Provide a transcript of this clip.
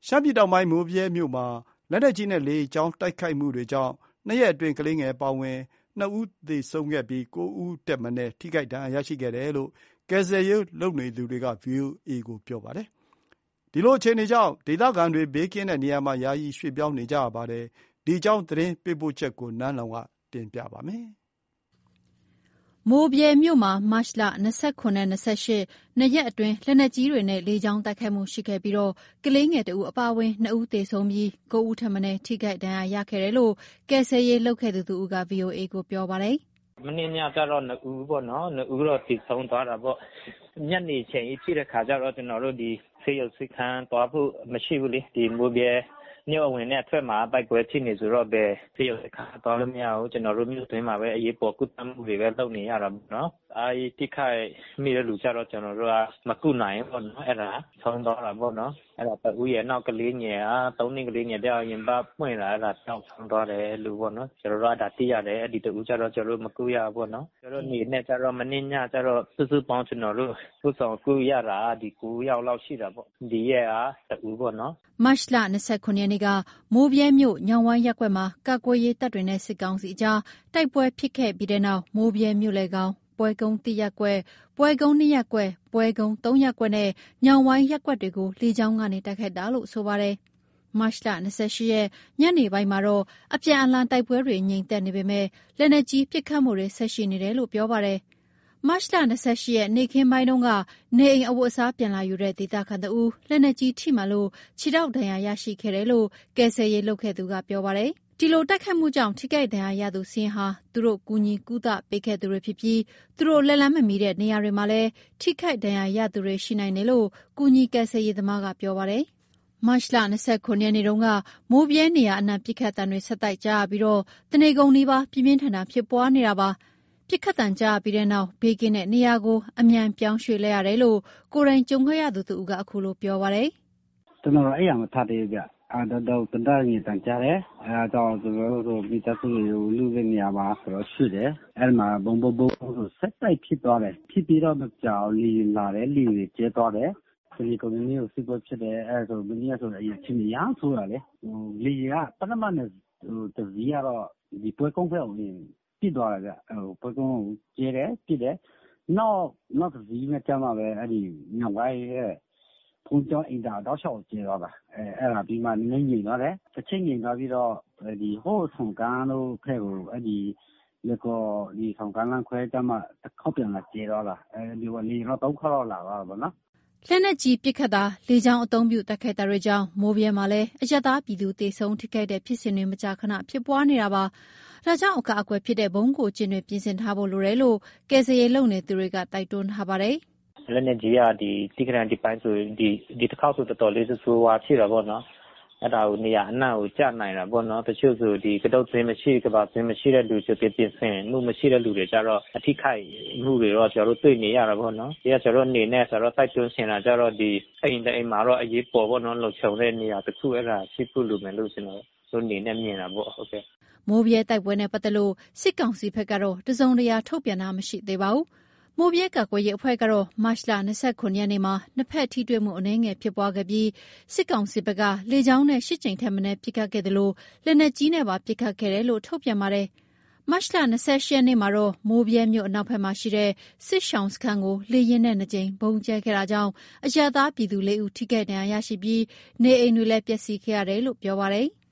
ရှမ်းပြည်တောင်ပိုင်းမိုးဗြဲမြို့မှာလက်နက်ကြီးနဲ့လေကြောင်းတိုက်ခိုက်မှုတွေကြောင့်2 ရက်အတွင်းကလေးငယ်အပါအဝင်2 ဦးသေဆုံးခဲ့ပြီး9 ဦးထက်မနည်းထိခိုက်ဒဏ်ရာရရှိခဲ့တယ်လို့ကယ်ဆယ်ရေးလုပ်နေသူတွေက VOA ကိုပြောပါတယ်။ဒီလိုအခြေအနေကြောင့်ဒေသခံတွေဘေးကင်းတဲ့နေရာမှာယာယီရွှေ့ပြောင်းနေကြရပါတယ်။ဒီအကြောင်းသတင်းပေးပို့ချက်ကိုနန်းလောင်ဝ်ကတင်ပြပါမယ်။မိုးဗြဲမြို့မှာမတ်လ29နဲ့28 2 ရက်အတွင်းလက်နက်ကြီးတွေနဲ့လေကြောင်းတိုက်ခိုက်မှုရှိခဲ့ပြီးကလေးငယ်1 ဦးအပါအဝင်2 ဦးသေဆုံးပြီး9 ဦးထက်မနည်းထိခိုက်ဒဏ်ရာရခဲ့တယ်လို့ကယ်ဆယ်ရေးလုပ်ခဲ့သူတစ်ဦးက VOA ကိုပြောပါတယ်။မနေ့ညကျတော့2 ဦးပေါ့နော်2 ဦးတော့သေဆုံးသွားတာပေါ့ညနေချိန်ဖြစ်တဲ့ခါကျတော့ကျွန်တော်တို့ဒီဆေးရုံစိတ်ခန်းသွားဖို့မရှိဘူးလေဒီမိုးဗြဲမြို့အဝင်နဲ့အထွက်မှာတိုက်ပွဲဖြစ်နေဆိုတော့ပဲဆေးရုံစိတ်ခန်းသွားလို့မရဘူးကျွန်တော်တို့မြို့တွင်းမှာပဲအရေးပေါ်ကုသမှုတွေပဲလုပ်နေရတာပေါ့နော်တိခိုက်မိတဲ့လူကြတော့ကျွန်တော်တို့ကမကုနိုင်ဘူးပေါ့နော်အဲ့ဒါဆုံးသွားတာပေါ့နော်အဲ့ဒါတူရဲ့နောက်ကလေးငယ်3 နှစ်ကလေးငယ်တယောက်ရင်ပါပွင့်လာအဲ့ဒါတောက်ဆုံးသွားတယ်လူပေါ့နော်ကျွန်တော်တို့ကဒါသိရတယ်အဲ့ဒီတူကြတော့ကျွန်တော်တို့မကုရဘူးပေါ့နော်ကျွန်တော်နေနဲ့ကြတော့မနေ့ညကြတော့စုပေါင်းကျွန်တော်တို့ကုဆောင်ကုရတာဒီ9 ယောက်လောက်ရှိတာပေါ့ဒီရဲ့တူပေါ့နော်မတ်လ29ရက်နေ့ကမိုးဗြဲမြို့ညောင်ဝိုင်းရပ်ကွက်မှာကာကွယ်ရေးတပ်တွေနဲ့စစ်ကောင်စီအကြားတိုက်ပွဲဖြစ်ခဲ့ပြီးတဲ့နောက်မိုးဗြဲမြို့လေကောင်ပွဲကုန်း1 ရပ်ကွက်ပွဲကုန်း2 ရပ်ကွက်ပွဲကုန်း3 ရပ်ကွက်နဲ့ညောင်ဝိုင်းရပ်ကွက်တွေကိုလေကြောင်းကနေတိုက်ခိုက်တာလို့ဆိုပါတယ်။မတ်လ28ရက်ညနေပိုင်းမှာတော့အပြန်အလှန်တိုက်ပွဲတွေငြိမ်သက်နေပေမဲ့လက်နက်ကြီးပစ်ခတ်မှုတွေဆက်ရှိနေတယ်လို့ပြောပါတယ်။မတ်လ28ရက်နေ့ခင်းပိုင်းတုန်းကနေအိမ်အဝတ်အစားပြန်လာယူတဲ့ဒေသခံ2 ဦးလက်နက်ကြီးထိမှန်လို့ခြေထောက်ဒဏ်ရာရရှိခဲ့တယ်လို့ကယ်ဆယ်ရေးလုပ်ခဲ့သူကပြောပါတယ်။ဒီလိုတိုက်ခိုက်မှုကြောင့်ထိခိုက်ဒဏ်ရာရသူစာရင်းဟာသူတို့ကူညီကုသပေးခဲ့သူတွေဖြစ်ပြီးသူတို့လက်လန်းမမီတဲ့နေရာတွေမှာလည်းထိခိုက်ဒဏ်ရာရသူတွေရှိနိုင်တယ်လို့ကူညီကယ်ဆယ်ရေးသမားကပြောပါတယ်။မတ်လ29ရက်နေ့တုန်းကမိုးဗြဲနေရာအနှံ့ပစ်ခတ်တံတွေဆက်တိုက်ကြားရပြီးတနေကုန်နီးပါးပြင်းပြင်းထန်ထန်ဖြစ်ပွားနေတာပါ။ပစ်ခတ်တံကြားပြီးတဲ့နောက်ဘေးကင်းတဲ့နေရာကိုအမြန်ပြောင်းရွှေ့လိုက်ရတယ်လို့ကိုယ်တိုင်ကြုံခဲ့ရသူတူကအခုလိုပြောပါတယ်။ကျွန်တော်အဲ့ရမထားသေးဗျတော့တန်ကြီးတန်ကြတယ်အဲ့တော့ကျွန်တော်တို့မိသားစုတွေလူတွေနေရာမှာဆိုတော့ရှိတယ်အဲ့မှာဘုံဆိုဆက်တိုက်ဖြစ်သွားတယ်ဖြစ်ပြီးတော့မကြောက်လီလာတယ်လီတွေကျဲသွားတယ်ဒီကွန်မြူနတီကိုစစ်ပွဲဖြစ်တယ်အဲ့ဆိုမင်းရဆိုအရင်ချင်းရအောင်ဆိုတာလေလီကပထမနဲ့တစည်းကတော့ဒီပွဲကုန်းဖက်ကိုပြစ်သွားတယ်ဗျပွဲကုန်းကိုကျဲတယ်ပြစ်တယ်နောက်တစည်းနဲ့ကျမှပဲအဲ့ဒီညောင်ဝိုင်းရဲ့ဖုန်းကြောင်းအင်တာတော့ရှောက်ကျဲသွားတာအဲ့ဒါပြီးမှနည်းငြိမ်သွားတယ်တစ်ချိန်ငြိမ်သွားပြီးတော့ဒီဟိုဆောင်ကန်းတို့ဖက်ကိုအဲ့ဒီလေကောဒီဆောင်ကန်းလမ်းခွဲကျမှတစ်ခေါက်ပြန်လာကျဲသွားတာဒီကလေတော့3 ခေါက်လောက်လာသွားတာပေါ့နော်လက်နက်ကြီးပစ်ခတ်တာလေကြောင်းအုံပြုတိုက်ခိုက်တာတွေကြောင့်မိုးဗြဲမှာလည်းအရပ်သားပြည်သူသေဆုံးထိခိုက်တဲ့ဖြစ်စဉ်တွေမကြာခဏဖြစ်ပွားနေတာပါ။ဒါကြောင့်အကာအကွယ်ဖြစ်တဲ့ဘုံကိုကျင်းတွေပြင်ဆင်ထားဖို့လိုတယ်လို့ကယ်ဆယ်ရေးလုပ်နေသူတွေကတိုက်တွန်းထားပါတယ်။လက်နက်ကြီးဒီတိကရန်ဒီပိုင်းဆိုဒီတစ်ခေါက်ဆိုတော်တော်လေးဆိုးဝါးဖြစ်တာပေါ့နော်အဲ့ဒါကိုနေရာအနှံ့ကိုကျနိုင်တာပေါ့နော်တချို့ဆိုဒီကတုတ်သွင်းမရှိကဘာသွင်းမရှိတဲ့လူဆိုပြင်ဆင်မှုမရှိတဲ့လူတွေကြတော့အထိခိုက်မှုတွေတော့ကျွန်တော်တို့တွေ့နေရတာပေါ့နော်ဒီကကျွန်တော်အနေနဲ့ဆိုတော့တိုက်တွန်းရှင်တာကြတော့ဒီအိမ်မှာတော့အရေးပေါ်ပေါ့နော်လုံခြုံတဲ့နေရာတစ်ခုအဲ့ဒါရှိဖို့လိုမယ်လို့ကျွန်တော်တို့အနေနဲ့မြင်တာပေါ့ဟုတ်ကဲ့မိုးဗြဲတိုက်ပွဲနဲ့ပတ်သက်လို့စစ်ကောင်စီဘက်ကတော့တစုံတရာထုတ်ပြန်တာမရှိသေးပါဘူးမိုးဗြဲကာကွယ်ရေးအဖွဲ့ကတော့မတ်လ29ရက်နေ့မှာနှစ်ဖက်ထိတွေ့မှုအနည်းငယ်ဖြစ်ပွားခဲ့ပြီးစစ်ကောင်စီဘက်ကလေကြောင်းနဲ့8 ကြိမ်ထက်မနည်းပစ်ခတ်ခဲ့တယ်လို့လက်နက်ကြီးနဲ့ပါပစ်ခတ်ခဲ့တယ်လို့ထုတ်ပြန်ပါတယ်။မတ်လ28ရက်နေ့မှာတော့မိုးဗြဲမြို့အနောက်ဘက်မှာရှိတဲ့စစ်ရှောင်းစခန်းကိုလေရင်နဲ့2 ကြိမ်ဘုံကျဲခဲ့တာကြောင့်အရပ်သားပြည်သူ4 ဦးထိခိုက်ဒဏ်ရာရရှိပြီးနေအိမ်တွေလည်းပျက်စီးခဲ့ရတယ်လို့ပြောပါတယ်။